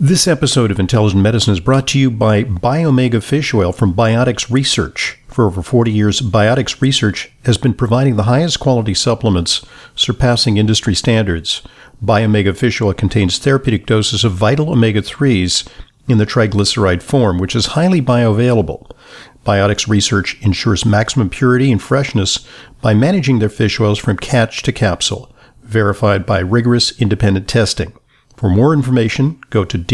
This episode of Intelligent Medicine is brought to you by Biomega Fish Oil from Biotics Research. For over 40 years, Biotics Research has been providing the highest quality supplements, surpassing industry standards. Biomega Fish Oil contains therapeutic doses of vital omega-3s in the triglyceride form, which is highly bioavailable. Biotics Research ensures maximum purity and freshness by managing their fish oils from catch to capsule, verified by rigorous independent testing. For more information, go to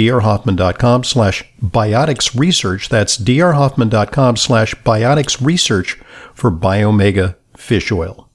drhoffman.com/bioticsresearch. That's drhoffman.com/bioticsresearch for Biomega Fish Oil.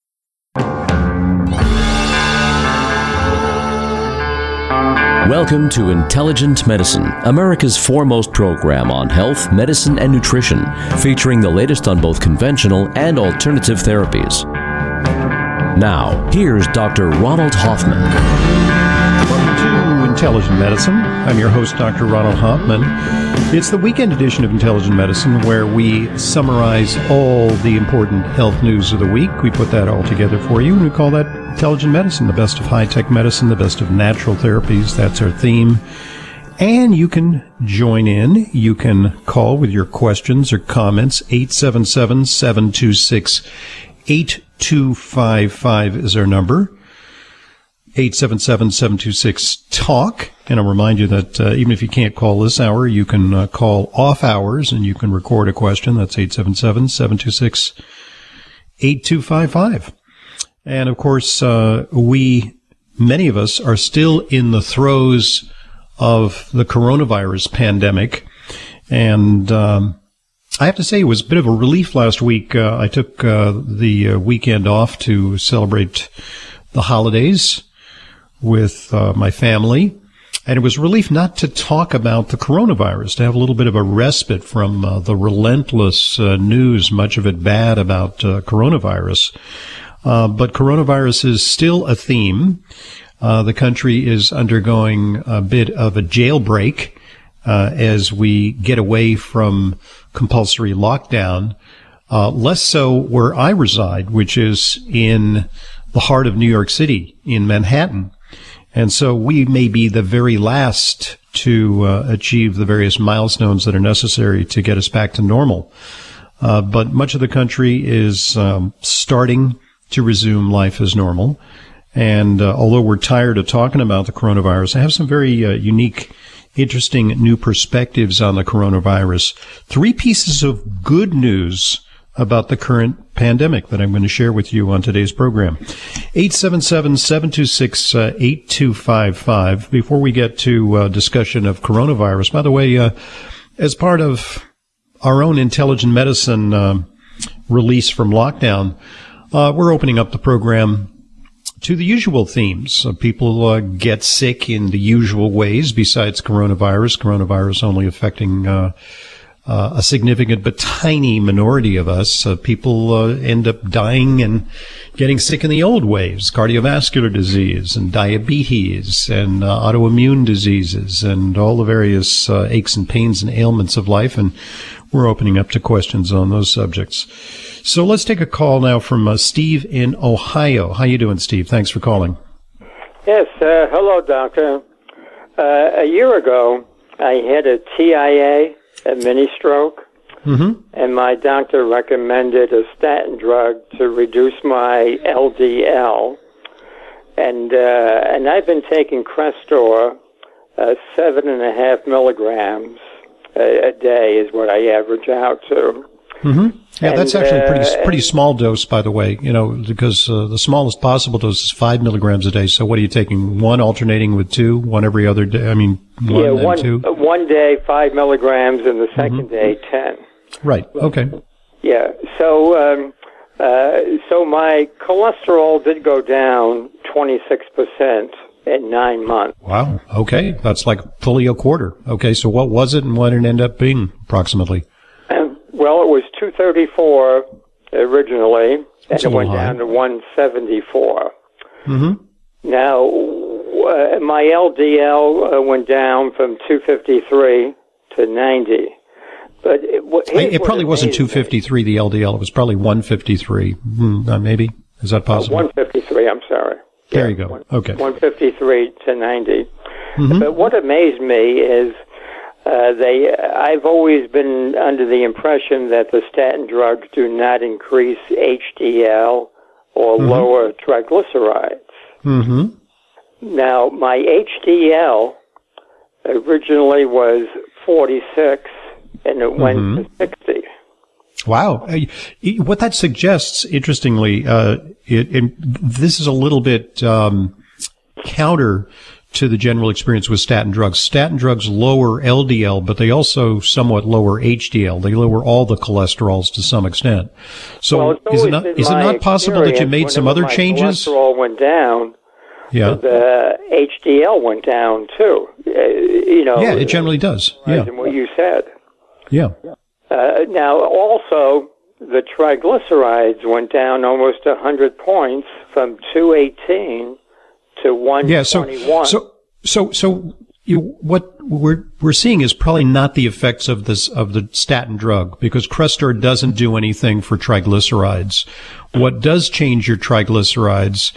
Welcome to Intelligent Medicine, America's foremost program on health, medicine, and nutrition, featuring the latest on both conventional and alternative therapies. Now, here's Dr. Ronald Hoffman. Intelligent Medicine. I'm your host, Dr. Ronald Hoffman. It's the weekend edition of Intelligent Medicine where we summarize all the important health news of the week. We put that all together for you, and we call that Intelligent Medicine, the best of high-tech medicine, the best of natural therapies. That's our theme. And you can join in. You can call with your questions or comments. 877-726-8255 is our number. 877-726-TALK. And I'll remind you that even if you can't call this hour, you can call off hours and you can record a question. That's 877-726-8255. And of course, many of us are still in the throes of the coronavirus pandemic. And I have to say it was a bit of a relief last week. I took the weekend off to celebrate the holidays with my family, and it was a relief not to talk about the coronavirus, to have a little bit of a respite from the relentless news, much of it bad about coronavirus. But coronavirus is still a theme. The country is undergoing a bit of a jailbreak as we get away from compulsory lockdown. Less so where I reside, which is in the heart of New York City, in Manhattan. And so we may be the very last to achieve the various milestones that are necessary to get us back to normal. But much of the country is starting to resume life as normal. And although we're tired of talking about the coronavirus, I have some very unique, interesting new perspectives on the coronavirus. 3 pieces of good news about the current pandemic that I'm going to share with you on today's program. 877-726-8255. Before we get to discussion of coronavirus, by the way, as part of our own Intelligent Medicine release from lockdown, we're opening up the program to the usual themes. People get sick in the usual ways besides coronavirus only affecting a significant but tiny minority of us. People end up dying and getting sick in the old ways: cardiovascular disease and diabetes and autoimmune diseases and all the various aches and pains and ailments of life. And we're opening up to questions on those subjects. So let's take a call now from Steve in Ohio. How you doing, Steve? Thanks for calling. Yes, hello, doctor. A year ago, I had a TIA, a mini stroke, and my doctor recommended a statin drug to reduce my LDL, and I've been taking Crestor, 7.5 milligrams a day is what I average out to. Yeah, that's actually a pretty small dose, by the way, because the smallest possible dose is 5 milligrams a day. So what are you taking? One alternating with 2, one every other day? I mean, one 2? One day, 5 milligrams, and the second day, 10. Right. Okay. Yeah. So my cholesterol did go down 26% in 9 months. Wow. Okay. That's like fully a quarter. Okay. So what was it and what did it end up being approximately? Well, it was 234 originally, and it went down to 174. Now, my LDL went down from 253 to 90. But it probably wasn't 253, the LDL. It was probably 153. Maybe. Is that possible? 153, I'm sorry. There you go. Okay. 153 to 90. But what amazed me is I've always been under the impression that the statin drugs do not increase HDL or lower triglycerides. Now, my HDL originally was 46, and it went to 60. Wow. What that suggests, interestingly, this is a little bit counter to the general experience with statin drugs. Statin drugs lower LDL, but they also somewhat lower HDL. They lower all the cholesterols to some extent. So is it not possible that you made some other changes? Cholesterol went down. Yeah. The HDL went down too. Yeah, it generally does. Yeah. In what you said. Yeah. Now, also, the triglycerides went down almost 100 points from 218 to 121. So what we're seeing is probably not the effects of the statin drug, because Crestor doesn't do anything for triglycerides. What does change your triglycerides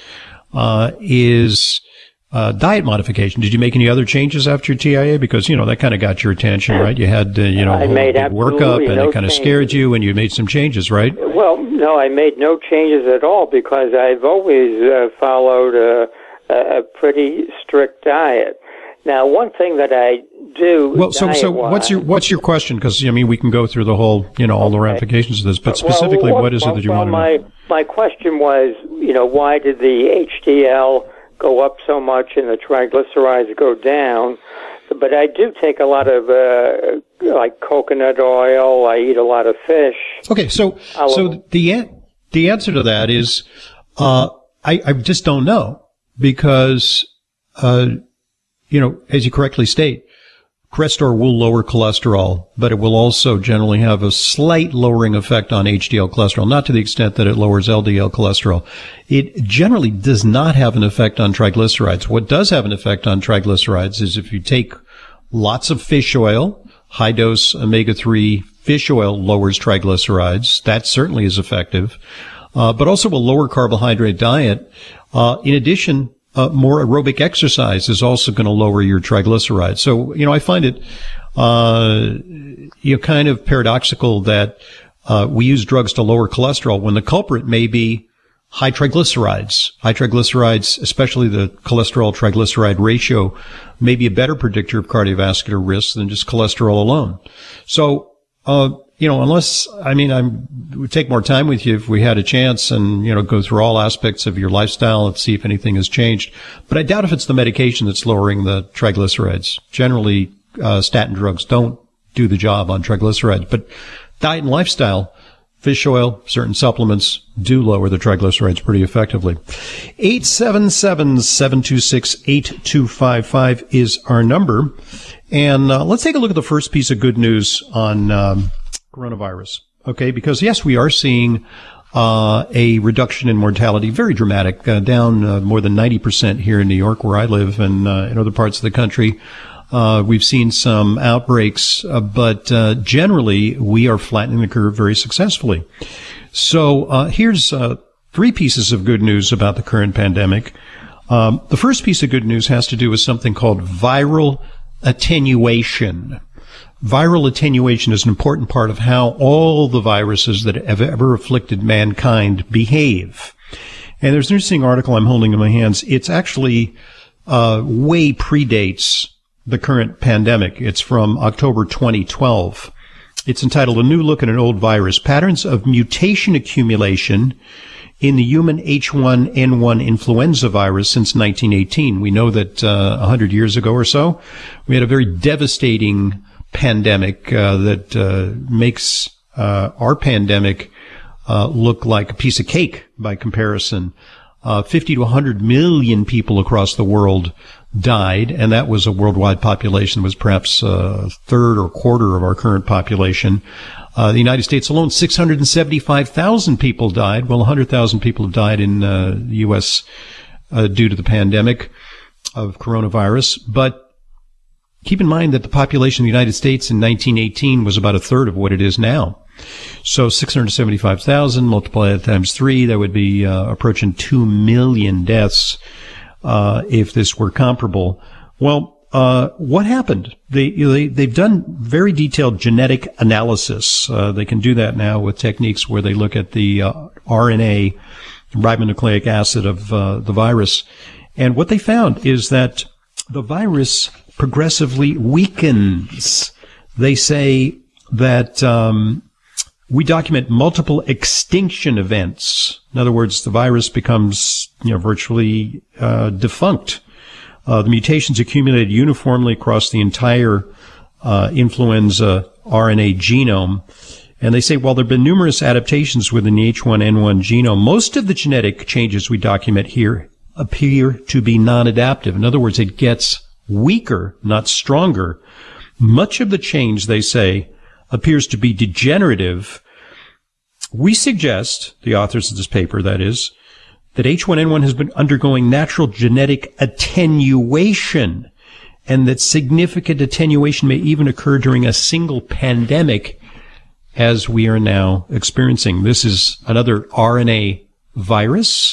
is diet modification. Did you make any other changes after your TIA? Because, that kind of got your attention, right? You had, I made a workup, and it kind of scared you, and you made some changes, right? Well, no, I made no changes at all, because I've always followed a pretty strict diet. Now, one thing that I do. Well, so what's your question? Because we can go through the whole, all the ramifications of this, but specifically, what is it that you want to know? My question was, why did the HDL go up so much and the triglycerides go down? But I do take a lot of like coconut oil. I eat a lot of fish. Okay, so the answer to that is I just don't know, because as you correctly state, Crestor will lower cholesterol, but it will also generally have a slight lowering effect on HDL cholesterol, not to the extent that it lowers LDL cholesterol. It generally does not have an effect on triglycerides. What does have an effect on triglycerides is if you take lots of fish oil, high-dose omega-3 fish oil lowers triglycerides. That certainly is effective. But also a lower carbohydrate diet. In addition, more aerobic exercise is also going to lower your triglycerides. So, I find it, kind of paradoxical that, we use drugs to lower cholesterol when the culprit may be high triglycerides. High triglycerides, especially the cholesterol triglyceride ratio, may be a better predictor of cardiovascular risk than just cholesterol alone. So, unless, I would take more time with you if we had a chance and, go through all aspects of your lifestyle and see if anything has changed. But I doubt if it's the medication that's lowering the triglycerides. Generally, statin drugs don't do the job on triglycerides. But diet and lifestyle, fish oil, certain supplements do lower the triglycerides pretty effectively. 877-726-8255 is our number. And let's take a look at the first piece of good news on coronavirus. Okay, because yes, we are seeing a reduction in mortality, very dramatic, down more than 90% here in New York, where I live, and in other parts of the country. We've seen some outbreaks, but generally we are flattening the curve very successfully. So here's three pieces of good news about the current pandemic. The first piece of good news has to do with something called viral attenuation. Viral attenuation is an important part of how all the viruses that have ever afflicted mankind behave. And there's an interesting article I'm holding in my hands. It's actually way predates the current pandemic. It's from October 2012. It's entitled A New Look at an Old Virus, Patterns of Mutation Accumulation in the Human H1N1 Influenza Virus since 1918. We know that 100 years ago or so, we had a very devastating pandemic that makes our pandemic look like a piece of cake by comparison. 50 to 100 million people across the world died, and that was a worldwide population that was perhaps a third or quarter of our current population. The United States alone, 675,000 people died. Well, 100,000 people have died in the U.S. Due to the pandemic of coronavirus. But keep in mind that the population of the United States in 1918 was about a third of what it is now. So 675,000, multiply that times 3, that would be approaching 2 million deaths if this were comparable. Well, what happened? They've done very detailed genetic analysis. They can do that now with techniques where they look at the RNA, ribonucleic acid of the virus. And what they found is that the virus progressively weakens. They say that we document multiple extinction events. In other words, the virus becomes virtually defunct. The mutations accumulated uniformly across the entire influenza RNA genome. And they say, while there have been numerous adaptations within the H1N1 genome, most of the genetic changes we document here appear to be non-adaptive. In other words, it gets weaker, not stronger. Much of the change, they say, appears to be degenerative. We suggest, the authors of this paper, that is, that H1N1 has been undergoing natural genetic attenuation, and that significant attenuation may even occur during a single pandemic, as we are now experiencing. This is another RNA virus,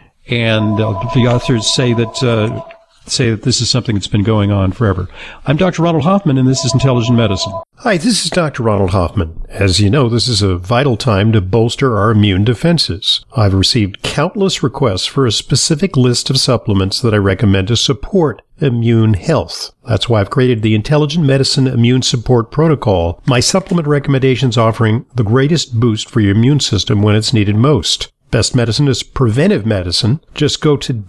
and the authors say that this is something that's been going on forever. I'm Dr. Ronald Hoffman, and this is Intelligent Medicine. Hi, this is Dr. Ronald Hoffman. As you know, this is a vital time to bolster our immune defenses. I've received countless requests for a specific list of supplements that I recommend to support immune health. That's why I've created the Intelligent Medicine Immune Support Protocol, my supplement recommendations offering the greatest boost for your immune system when it's needed most. Best medicine is preventive medicine. Just go to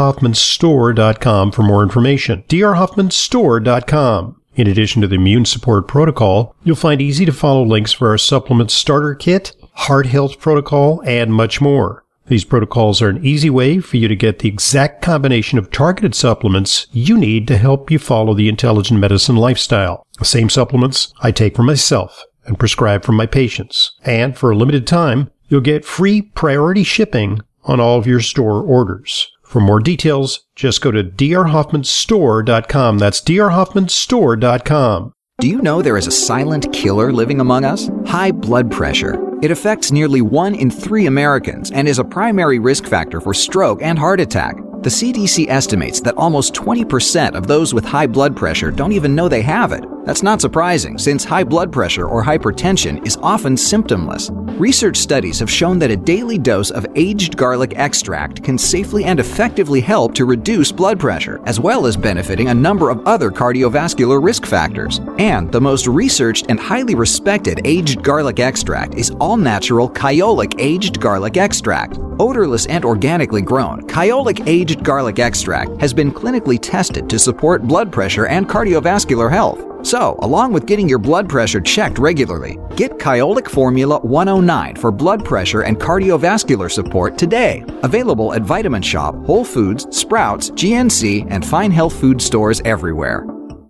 drhoffmanstore.com for more information. drhoffmanstore.com. In addition to the Immune Support Protocol, you'll find easy-to-follow links for our supplement starter kit, heart health protocol, and much more. These protocols are an easy way for you to get the exact combination of targeted supplements you need to help you follow the intelligent medicine lifestyle. The same supplements I take for myself and prescribe for my patients. And for a limited time, you'll get free priority shipping on all of your store orders. For more details, just go to drhoffmanstore.com. That's drhoffmanstore.com. Do you know there is a silent killer living among us? High blood pressure. It affects nearly 1 in 3 Americans and is a primary risk factor for stroke and heart attack. The CDC estimates that almost 20% of those with high blood pressure don't even know they have it. That's not surprising, since high blood pressure or hypertension is often symptomless. Research studies have shown that a daily dose of aged garlic extract can safely and effectively help to reduce blood pressure, as well as benefiting a number of other cardiovascular risk factors. And the most researched and highly respected aged garlic extract is all-natural Kyolic aged garlic extract. Odorless and organically grown, Kyolic aged garlic extract has been clinically tested to support blood pressure and cardiovascular health. So, along with getting your blood pressure checked regularly, get Kyolic Formula 109 for blood pressure and cardiovascular support today. Available at Vitamin Shop, Whole Foods, Sprouts, GNC, and fine health food stores everywhere.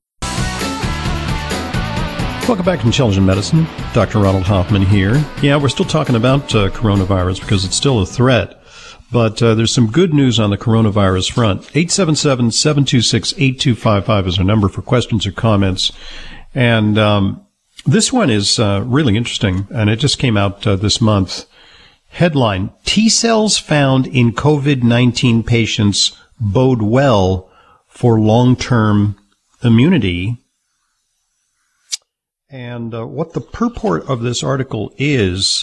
Welcome back to Intelligent Medicine. Dr. Ronald Hoffman here. Yeah, we're still talking about coronavirus because it's still a threat. But there's some good news on the coronavirus front. 877-726-8255 is our number for questions or comments. And this one is really interesting, and it just came out this month. Headline, T-cells found in COVID-19 patients bode well for long-term immunity. And what the purport of this article is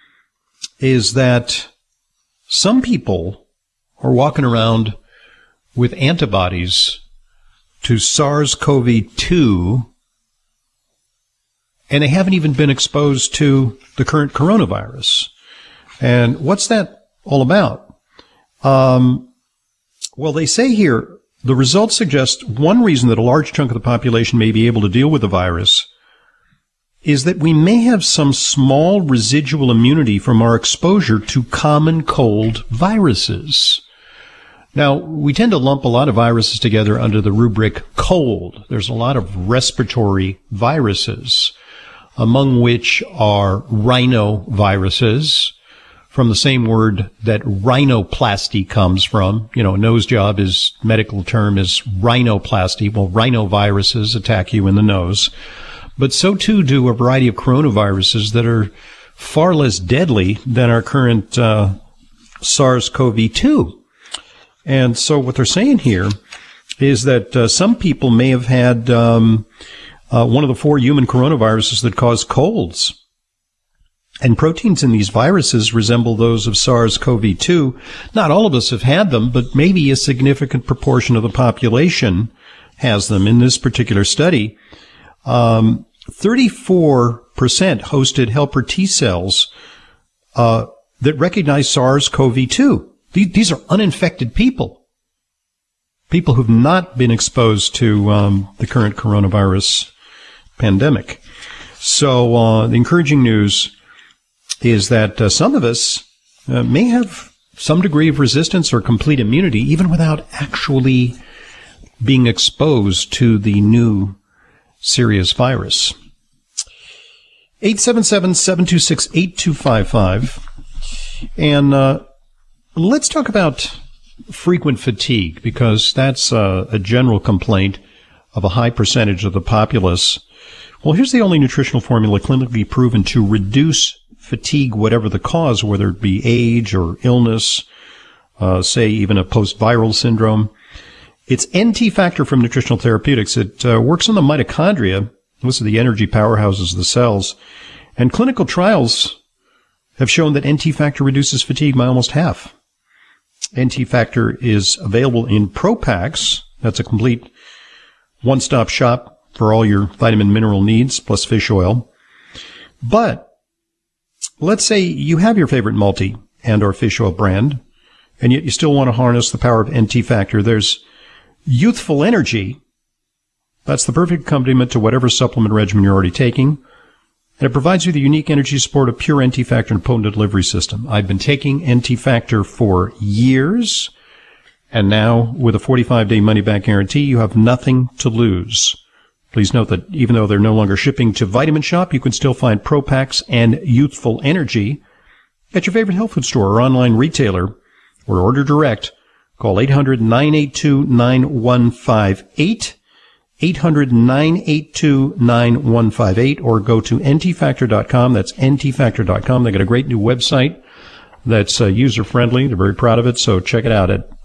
that some people are walking around with antibodies to SARS-CoV-2, and they haven't even been exposed to the current coronavirus. And what's that all about? Well, they say here, the results suggest one reason that a large chunk of the population may be able to deal with the virus is that we may have some small residual immunity from our exposure to common cold viruses. Now, we tend to lump a lot of viruses together under the rubric cold. There's a lot of respiratory viruses, among which are rhinoviruses, from the same word that rhinoplasty comes from. You know, a nose job is, medical term is rhinoplasty. Well, rhinoviruses attack you in the nose. But so too do a variety of coronaviruses that are far less deadly than our current SARS-CoV-2. And so what they're saying here is that some people may have had one of the 4 human coronaviruses that cause colds. And proteins in these viruses resemble those of SARS-CoV-2. Not all of us have had them, but maybe a significant proportion of the population has them. In this particular study, 34% hosted helper T cells that recognize SARS-CoV-2. These are uninfected people who've not been exposed to the current coronavirus pandemic. So the encouraging news is that some of us may have some degree of resistance or complete immunity even without actually being exposed to the new serious virus. 877-726-8255. And let's talk about frequent fatigue, because that's a general complaint of a high percentage of the populace. Well, here's the only nutritional formula clinically proven to reduce fatigue, whatever the cause, whether it be age or illness, say even a post-viral syndrome. It's NT Factor from Nutritional Therapeutics. It works on the mitochondria. Those are the energy powerhouses of the cells. And clinical trials have shown that NT Factor reduces fatigue by almost half. NT Factor is available in Pro Packs. That's a complete one-stop shop for all your vitamin mineral needs, plus fish oil. But let's say you have your favorite multi and or fish oil brand, and yet you still want to harness the power of NT Factor. There's Youthful Energy. That's the perfect accompaniment to whatever supplement regimen you're already taking. And it provides you the unique energy support of pure NT Factor and a potent delivery system. I've been taking NT Factor for years, and now with a 45-day money-back guarantee, you have nothing to lose. Please note that even though they're no longer shipping to Vitamin Shop, you can still find Pro Packs and Youthful Energy at your favorite health food store or online retailer, or order direct. Call 800-982-9158, 800-982-9158, or go to ntfactor.com. That's ntfactor.com. They got a great new website that's user-friendly. They're very proud of it, so check it out at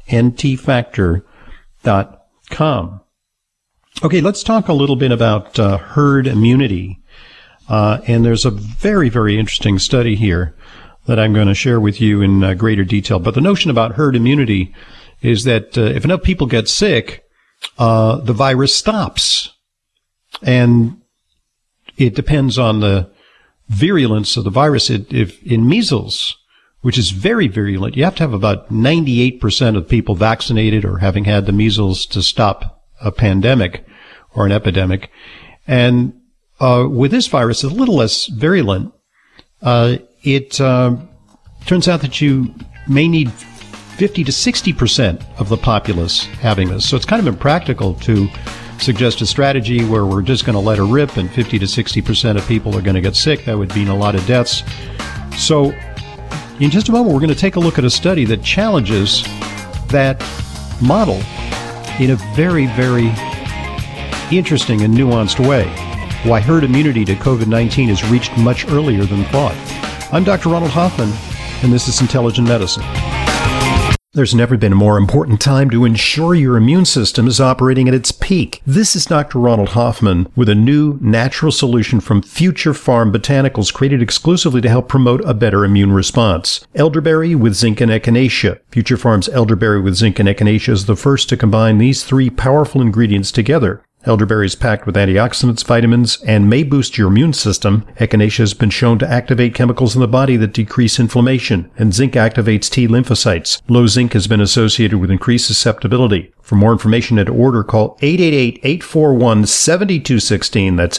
ntfactor.com. Okay, let's talk a little bit about herd immunity. And there's a very, very interesting study here that I'm going to share with you in greater detail. But the notion about herd immunity is that if enough people get sick, the virus stops. And it depends on the virulence of the virus. If in measles, which is very virulent, you have to have about 98% of people vaccinated or having had the measles to stop a pandemic or an epidemic. And with this virus, it's a little less virulent. It turns out that you may need 50 to 60% of the populace having this. So it's kind of impractical to suggest a strategy where we're just going to let her rip and 50 to 60% of people are going to get sick. That would mean a lot of deaths. So in just a moment, we're going to take a look at a study that challenges that model in a very, very interesting and nuanced way. Why herd immunity to COVID-19 is reached much earlier than thought. I'm Dr. Ronald Hoffman, and this is Intelligent Medicine. There's never been a more important time to ensure your immune system is operating at its peak. This is Dr. Ronald Hoffman with a new natural solution from Future Farm Botanicals created exclusively to help promote a better immune response. Elderberry with zinc and echinacea. Future Farm's elderberry with zinc and echinacea is the first to combine these 3 powerful ingredients together. Elderberry is packed with antioxidants, vitamins, and may boost your immune system. Echinacea has been shown to activate chemicals in the body that decrease inflammation, and zinc activates T lymphocytes. Low zinc has been associated with increased susceptibility. For more information and to order, call 888-841-7216. That's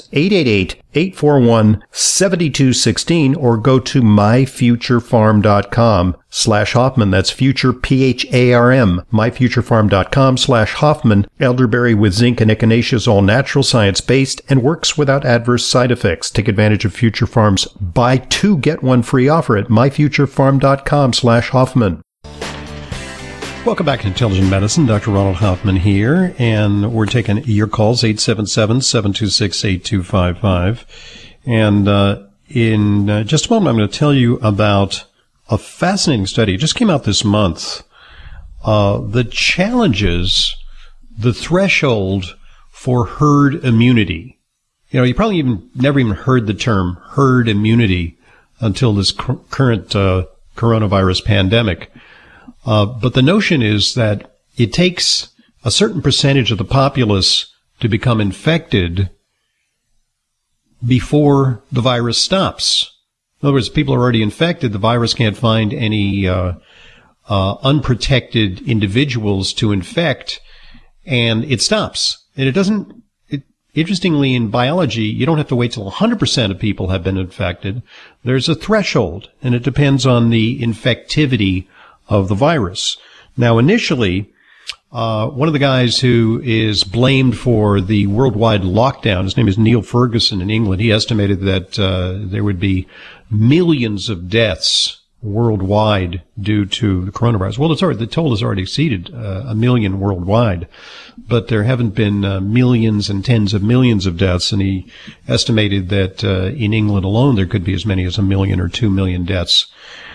888-841-7216, or go to myfuturefarm.com/Hoffman. That's future, P-H-A-R-M, myfuturefarm.com/Hoffman. Elderberry with zinc and echinacea is all natural, science-based, and works without adverse side effects. Take advantage of Future Farm's buy 2, get 1 free offer at myfuturefarm.com/Hoffman. Welcome back to Intelligent Medicine. Dr. Ronald Hoffman here, and we're taking your calls, 877-726-8255. And in just a moment, I'm going to tell you about a fascinating study. It just came out this month. The challenges the threshold for herd immunity. You know, you probably never even heard the term herd immunity until this current coronavirus pandemic. But the notion is that it takes a certain percentage of the populace to become infected before the virus stops. In other words, people are already infected. The virus can't find any unprotected individuals to infect, and it stops. And it doesn't. Interestingly, in biology, you don't have to wait till 100% of people have been infected. There's a threshold, and it depends on the infectivity of the virus. Now, initially, one of the guys who is blamed for the worldwide lockdown, his name is Neil Ferguson in England, he estimated that there would be millions of deaths worldwide due to the coronavirus. Well, the total has already exceeded 1 million worldwide, but there haven't been millions and tens of millions of deaths, and he estimated that in England alone there could be as many as 1 million or 2 million deaths.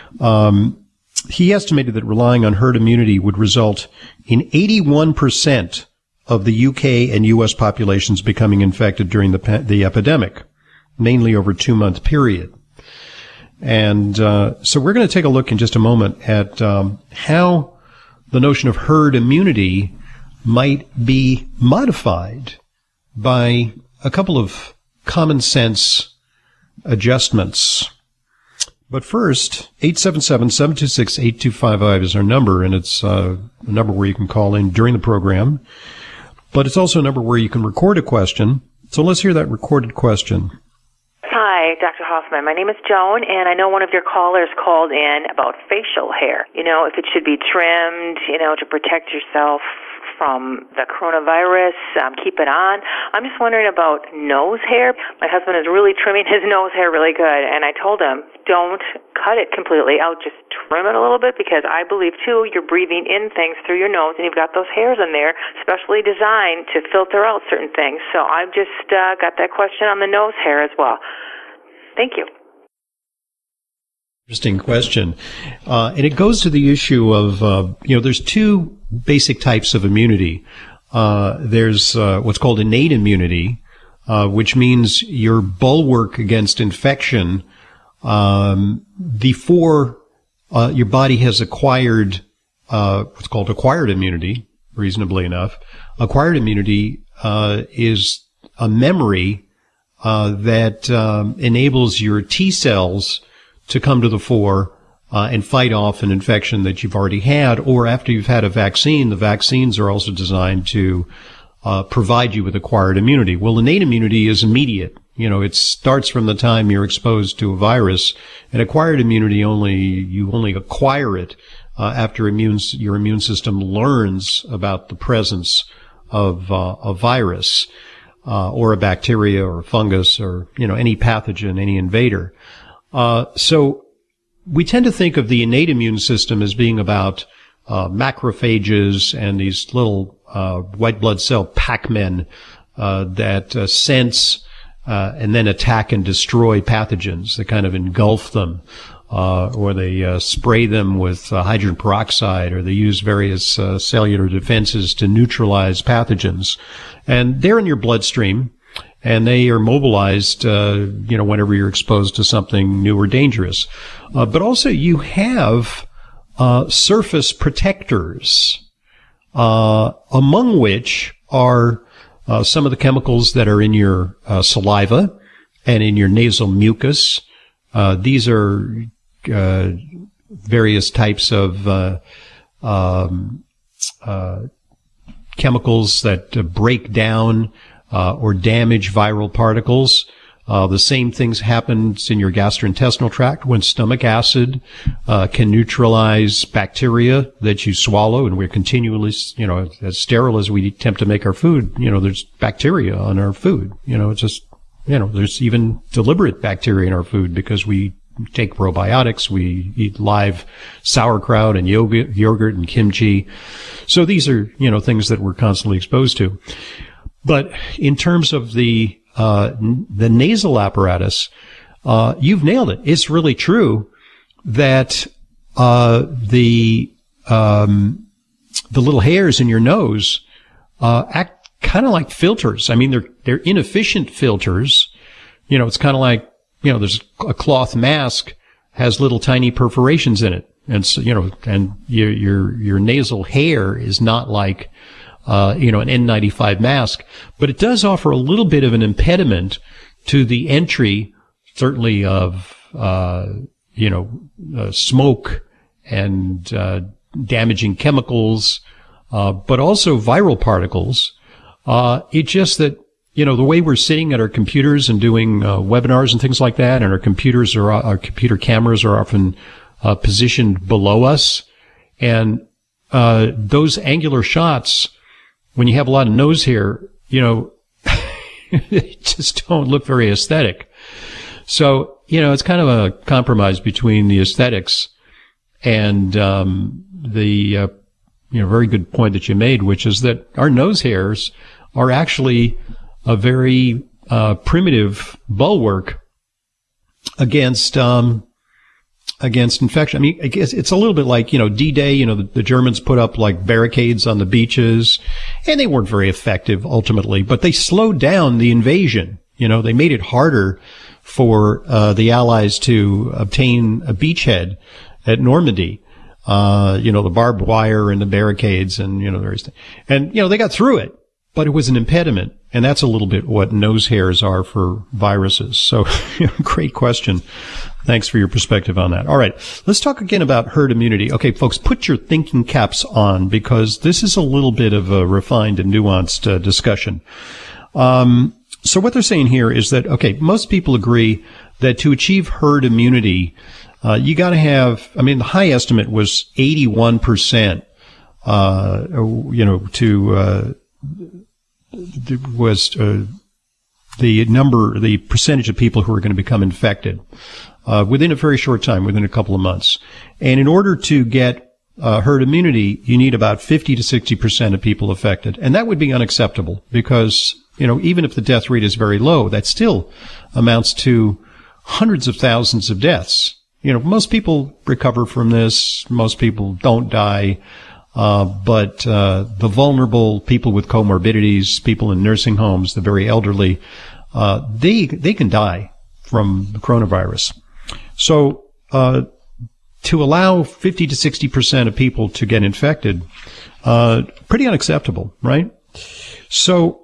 He estimated that relying on herd immunity would result in 81% of the UK and US populations becoming infected during the epidemic, mainly over a 2-month period. And so we're going to take a look in just a moment at how the notion of herd immunity might be modified by a couple of common sense adjustments. But first, 877-726-8255 is our number, and it's a number where you can call in during the program. But it's also a number where you can record a question. So let's hear that recorded question. Hi, Dr. Hoffman. My name is Joan, and I know one of your callers called in about facial hair. You know, if it should be trimmed, to protect yourself from the coronavirus, keep it on. I'm just wondering about nose hair. My husband is really trimming his nose hair really good, and I told him, don't cut it completely out, just trim it a little bit, because I believe, too, you're breathing in things through your nose, and you've got those hairs in there specially designed to filter out certain things. So I've just got that question on the nose hair as well. Thank you. Interesting question. And it goes to the issue of, there's two basic types of immunity. There's what's called innate immunity, which means your bulwark against infection before your body has acquired what's called acquired immunity, reasonably enough. Acquired immunity is a memory that enables your T cells to come to the fore and fight off an infection that you've already had, or after you've had a vaccine. The vaccines are also designed to provide you with acquired immunity. Well, innate immunity is immediate. It starts from the time you're exposed to a virus. And acquired immunity you only acquire it after your immune system learns about the presence of a virus or a bacteria or a fungus or any pathogen, any invader. So we tend to think of the innate immune system as being about macrophages and these little white blood cell Pac-Men that sense and then attack and destroy pathogens. They kind of engulf them, or they spray them with hydrogen peroxide, or they use various cellular defenses to neutralize pathogens. And they're in your bloodstream, and they are mobilized, whenever you're exposed to something new or dangerous. But also you have surface protectors, among which are some of the chemicals that are in your saliva and in your nasal mucus. These are various types of chemicals that break down or damage viral particles. The same things happens in your gastrointestinal tract when stomach acid can neutralize bacteria that you swallow, and we're continually, as sterile as we attempt to make our food, there's bacteria on our food. It's just, there's even deliberate bacteria in our food because we take probiotics, we eat live sauerkraut and yogurt and kimchi. So these are, things that we're constantly exposed to. But in terms of the nasal apparatus, you've nailed it. It's really true that the little hairs in your nose act kind of like filters. I mean, they're inefficient filters. You know, it's kind of like, you know, there's a cloth mask has little tiny perforations in it. And so, you know, and your nasal hair is not like, you know, an N95 mask, but it does offer a little bit of an impediment to the entry, certainly of, you know, smoke and, damaging chemicals, but also viral particles. It's just that, you know, the way we're sitting at our computers and doing webinars and things like that, and our computer cameras are often positioned below us, and those angular shots, when you have a lot of nose hair, you know, they just don't look very aesthetic. So, you know, it's kind of a compromise between the aesthetics and the you know, very good point that you made, which is that our nose hairs are actually a very primitive bulwark against infection. I mean, I guess it's a little bit like, you know, D-Day. You know, the Germans put up like barricades on the beaches, and they weren't very effective ultimately, but they slowed down the invasion. You know, they made it harder for the Allies to obtain a beachhead at Normandy. You know, the barbed wire and the barricades and, you know, various things. And, you know, they got through it, but it was an impediment. And that's a little bit what nose hairs are for viruses. So, you know, great question. Thanks for your perspective on that. All right. Let's talk again about herd immunity. Okay, folks, put your thinking caps on, because this is a little bit of a refined and nuanced discussion. So what they're saying here is that, okay, most people agree that to achieve herd immunity, you got to have, I mean, the high estimate was 81%, you know, the percentage of people who are going to become infected, within a very short time, within a couple of months. And in order to get, herd immunity, you need about 50 to 60% of people affected. And that would be unacceptable because, you know, even if the death rate is very low, that still amounts to hundreds of thousands of deaths. You know, most people recover from this. Most people don't die. But the vulnerable, people with comorbidities, people in nursing homes, the very elderly, they can die from the coronavirus. So, to allow 50 to 60% of people to get infected, pretty unacceptable, right? So,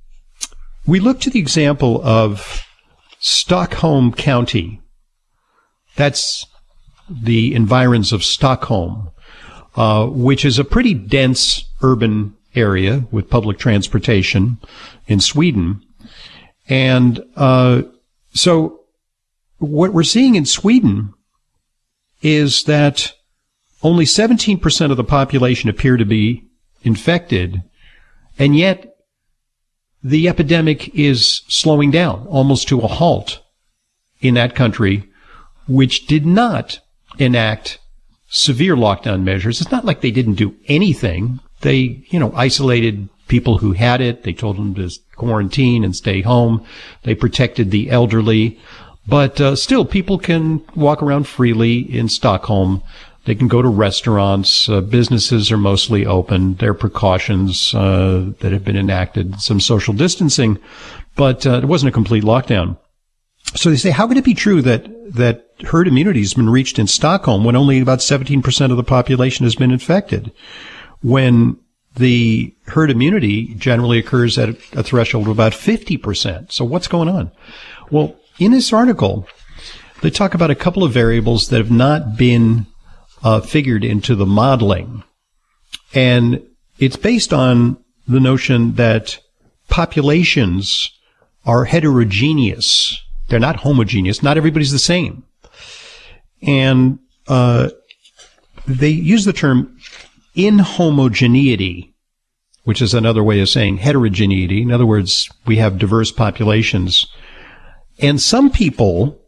we look to the example of Stockholm County. That's the environs of Stockholm, which is a pretty dense urban area with public transportation in Sweden. And so what we're seeing in Sweden is that only 17% of the population appear to be infected, and yet the epidemic is slowing down almost to a halt in that country, which did not enact severe lockdown measures. It's not like they didn't do anything. They, you know, isolated people who had it. They told them to quarantine and stay home. They protected the elderly. But still, people can walk around freely in Stockholm. They can go to restaurants. Businesses are mostly open. There are precautions that have been enacted, some social distancing, but it wasn't a complete lockdown. So they say, how can it be true that herd immunity has been reached in Stockholm when only about 17% of the population has been infected, when the herd immunity generally occurs at a threshold of about 50%? So what's going on? Well, in this article, they talk about a couple of variables that have not been figured into the modeling. And it's based on the notion that populations are heterogeneous. They're not homogeneous. Not everybody's the same. And they use the term inhomogeneity, which is another way of saying heterogeneity. In other words, we have diverse populations. And some people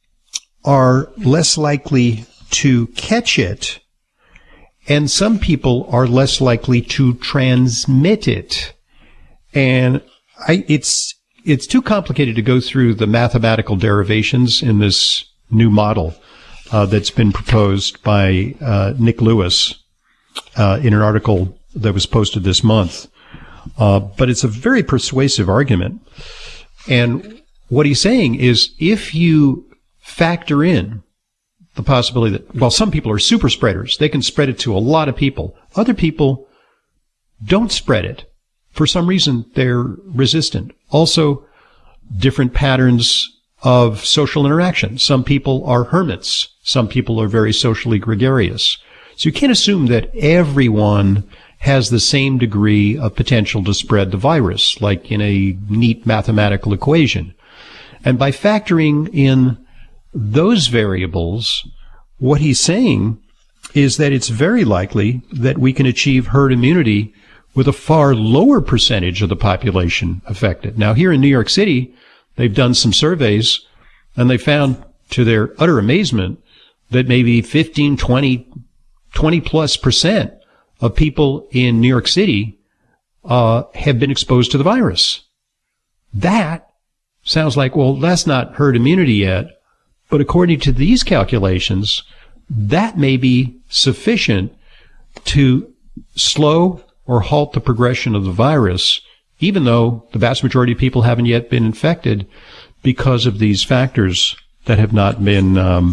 are less likely to catch it, and some people are less likely to transmit it. And it's too complicated to go through the mathematical derivations in this new model that's been proposed by Nick Lewis in an article that was posted this month. But it's a very persuasive argument. And what he's saying is if you factor in the possibility that, well, some people are super spreaders. They can spread it to a lot of people. Other people don't spread it. For some reason, they're resistant. Also, different patterns of social interaction. Some people are hermits. Some people are very socially gregarious. So you can't assume that everyone has the same degree of potential to spread the virus, like in a neat mathematical equation. And by factoring in those variables, what he's saying is that it's very likely that we can achieve herd immunity with a far lower percentage of the population affected. Now, here in New York City, they've done some surveys, and they found, to their utter amazement, that maybe 15, 20 plus percent of people in New York City have been exposed to the virus. That sounds like, well, that's not herd immunity yet, but according to these calculations, that may be sufficient to slow or halt the progression of the virus, even though the vast majority of people haven't yet been infected because of these factors that have not been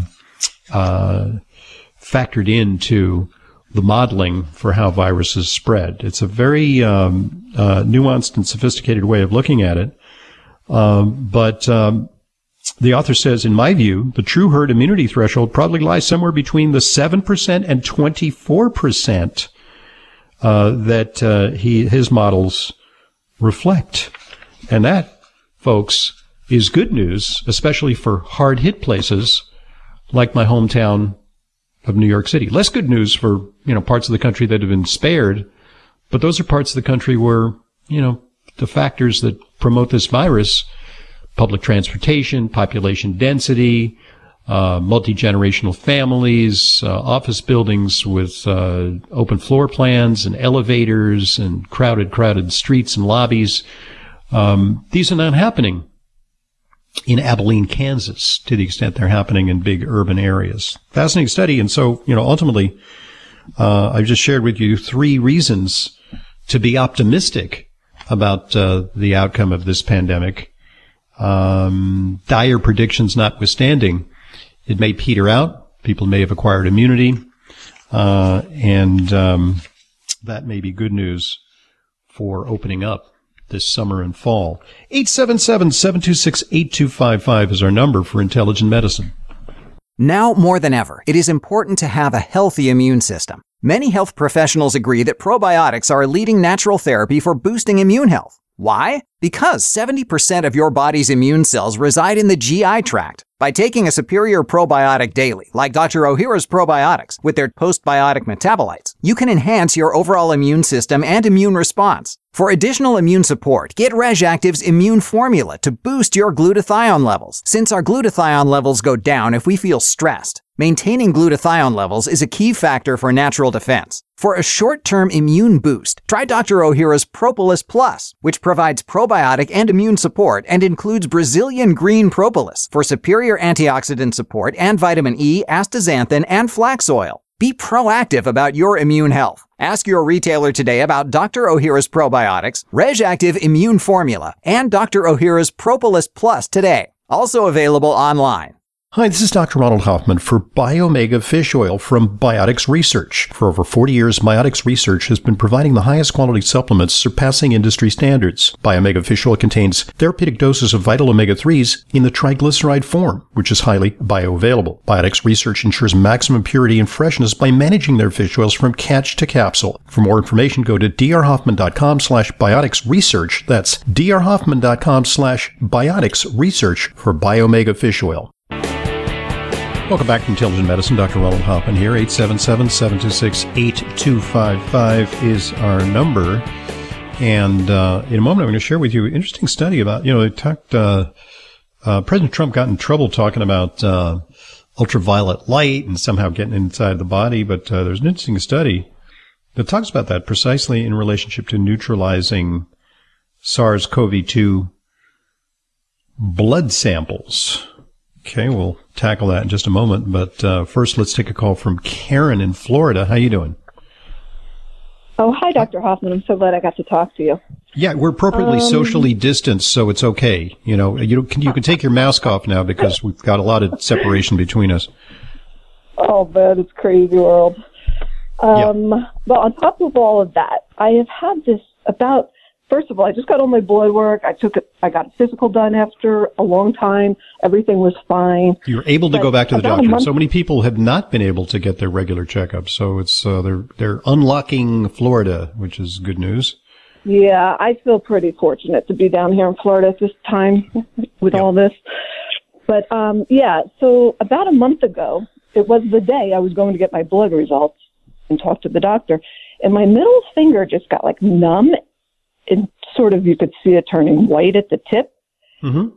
factored into the modeling for how viruses spread. It's a very nuanced and sophisticated way of looking at it. But the author says, in my view, the true herd immunity threshold probably lies somewhere between the 7% and 24% that his models reflect. And that, folks, is good news, especially for hard-hit places like my hometown of New York City. Less good news for, parts of the country that have been spared, but those are parts of the country where, the factors that promote this virus, public transportation, population density, multi-generational families, office buildings with open floor plans and elevators and crowded streets and lobbies. These are not happening in Abilene, Kansas, to the extent they're happening in big urban areas. Fascinating study. And so, ultimately, I've just shared with you 3 reasons to be optimistic about the outcome of this pandemic. Dire predictions notwithstanding, it may peter out. People may have acquired immunity, and that may be good news for opening up this summer and fall. 877-726-8255 is our number for Intelligent Medicine. Now more than ever, it is important to have a healthy immune system. Many health professionals agree that probiotics are a leading natural therapy for boosting immune health. Why? Because 70% of your body's immune cells reside in the GI tract. By taking a superior probiotic daily, like Dr. Ohhira's probiotics, with their postbiotic metabolites, you can enhance your overall immune system and immune response. For additional immune support, get RegActive's Immune Formula to boost your glutathione levels, since our glutathione levels go down if we feel stressed. Maintaining glutathione levels is a key factor for natural defense. For a short-term immune boost, try Dr. Ohhira's Propolis Plus, which provides probiotic and immune support and includes Brazilian green propolis for superior antioxidant support and vitamin E, astaxanthin, and flax oil. Be proactive about your immune health. Ask your retailer today about Dr. Ohhira's probiotics, RegActive Immune Formula, and Dr. Ohhira's Propolis Plus today. Also available online. Hi, this is Dr. Ronald Hoffman for Biomega Fish Oil from Biotics Research. For over 40 years, Biotics Research has been providing the highest quality supplements surpassing industry standards. Biomega Fish Oil contains therapeutic doses of vital omega-3s in the triglyceride form, which is highly bioavailable. Biotics Research ensures maximum purity and freshness by managing their fish oils from catch to capsule. For more information, go to drhoffman.com/bioticsresearch. That's drhoffman.com/bioticsresearch for Biomega Fish Oil. Welcome back to Intelligent Medicine. Dr. Ronald Hoffman here. 877-726-8255 is our number. And in a moment, I'm going to share with you an interesting study about, they talked, President Trump got in trouble talking about ultraviolet light and somehow getting inside the body. But there's an interesting study that talks about that precisely in relationship to neutralizing SARS-CoV-2 blood samples. Okay, we'll tackle that in just a moment. But first, let's take a call from Karen in Florida. How you doing? Oh, hi, Dr. Hoffman. I'm so glad I got to talk to you. Yeah, we're appropriately socially distanced, so it's okay. You know, you can take your mask off now because we've got a lot of separation between us. Oh, man, it's crazy world. Well, on top of all of that, I have had this first of all, I just got all my blood work. I got a physical done after a long time. Everything was fine. You're able to go back to the doctor. So many people have not been able to get their regular checkups. So it's, they're unlocking Florida, which is good news. Yeah, I feel pretty fortunate to be down here in Florida at this time with all this. But, so about a month ago, it was the day I was going to get my blood results and talk to the doctor. And my middle finger just got like numb. And sort of, you could see it turning white at the tip. Mm-hmm.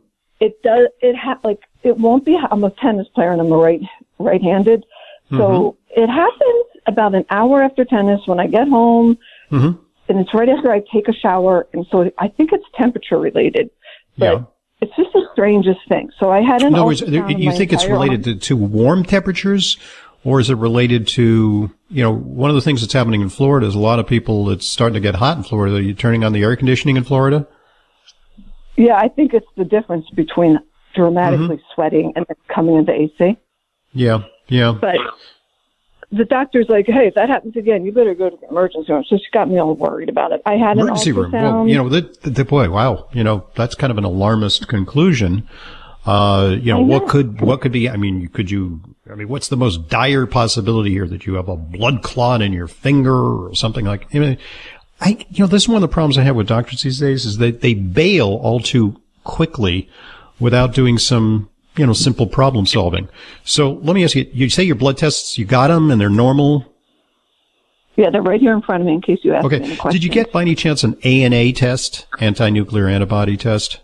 It won't be, I'm a tennis player and I'm right-handed. So it happens about an hour after tennis when I get home. Mm-hmm. And it's right after I take a shower. And so I think it's temperature related. But it's just the strangest thing. So I had an ultrasound. You think it's related to warm temperatures? Or is it related to, one of the things that's happening in Florida is a lot of people, it's starting to get hot in Florida. Are you turning on the air conditioning in Florida? Yeah, I think it's the difference between dramatically sweating and coming into AC. Yeah. But the doctor's like, hey, if that happens again, you better go to the emergency room. So she got me all worried about it. I had an emergency room. Well, boy, wow. That's kind of an alarmist conclusion. What could be, what's the most dire possibility here, that you have a blood clot in your finger or something like, this is one of the problems I have with doctors these days is that they bail all too quickly without doing some, simple problem solving. So let me ask you, you say your blood tests, you got them and they're normal? Yeah, they're right here in front of me in case you ask me any questions. Did you get by any chance an ANA test, anti-nuclear antibody test?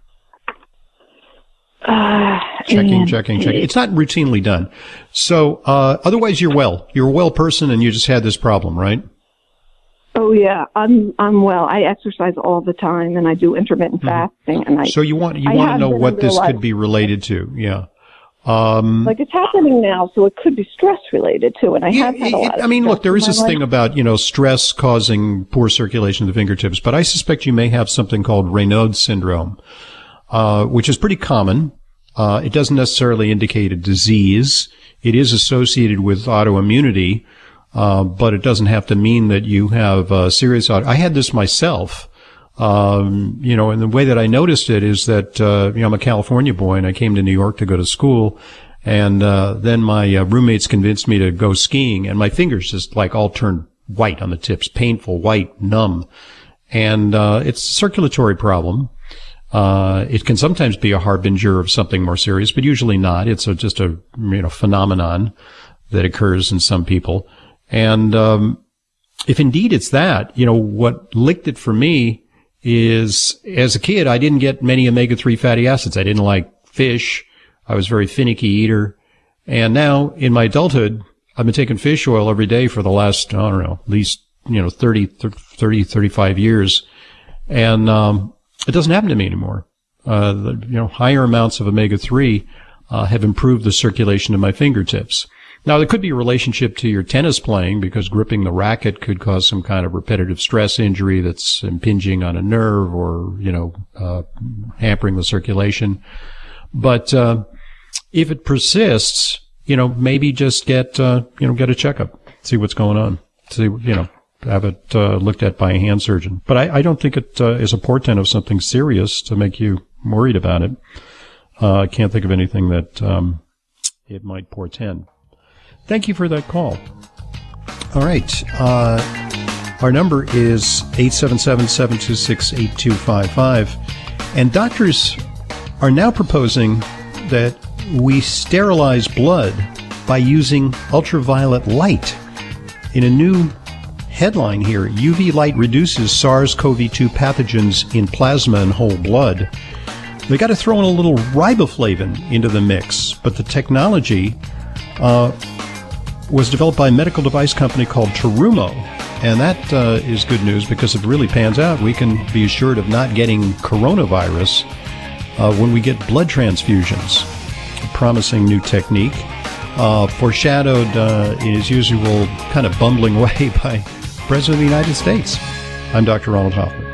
Checking. It's not routinely done. So, otherwise you're well. You're a well person and you just had this problem, right? Oh yeah, I'm well. I exercise all the time and I do intermittent fasting So you want to know what this could be related to. Yeah. It's happening now, so it could be stress related too. And I have had a lot of look, there is this thing about, stress causing poor circulation of the fingertips, but I suspect you may have something called Raynaud's syndrome, which is pretty common. It doesn't necessarily indicate a disease. It is associated with autoimmunity, but it doesn't have to mean that you have serious I had this myself. And the way that I noticed it is that, I'm a California boy and I came to New York to go to school. And, then my roommates convinced me to go skiing and my fingers just all turned white on the tips, painful, white, numb. And, it's a circulatory problem. It can sometimes be a harbinger of something more serious, but usually not. It's just a, phenomenon that occurs in some people. And, if indeed it's that, what licked it for me is, as a kid, I didn't get many omega-3 fatty acids. I didn't like fish. I was a very finicky eater. And now, in my adulthood, I've been taking fish oil every day for the last, at least, 35 years. And, it doesn't happen to me anymore. Higher amounts of omega-3 have improved the circulation of my fingertips. Now, there could be a relationship to your tennis playing because gripping the racket could cause some kind of repetitive stress injury that's impinging on a nerve or, hampering the circulation. But if it persists, maybe just get a checkup, see what's going on, have it looked at by a hand surgeon. But I don't think it is a portent of something serious to make you worried about it. I can't think of anything that it might portend. Thank you for that call. All right. Our number is 877-726-8255. And doctors are now proposing that we sterilize blood by using ultraviolet light. In a new headline here, UV light reduces SARS-CoV-2 pathogens in plasma and whole blood. They got to throw in a little riboflavin into the mix, but the technology was developed by a medical device company called Terumo, and that is good news because if it really pans out, we can be assured of not getting coronavirus when we get blood transfusions. A promising new technique, foreshadowed in his usual kind of bumbling way by President of the United States. I'm Dr. Ronald Hoffman.